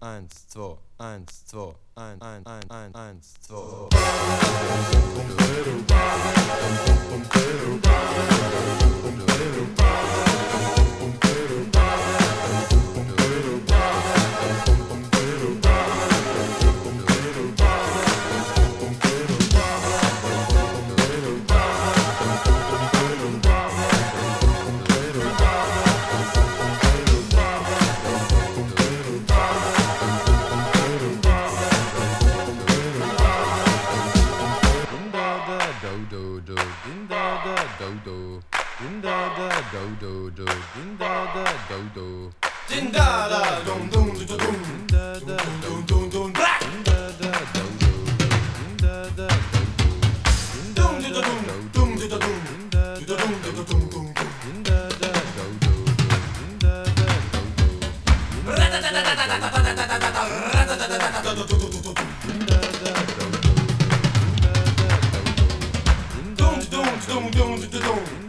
eins, zwei, eins, zwei, eins, zwei. Din da da dum dum dum dum dum dum dum bra. Dum dum dum dum dum dum dum dum. Dum dum dum dum dum.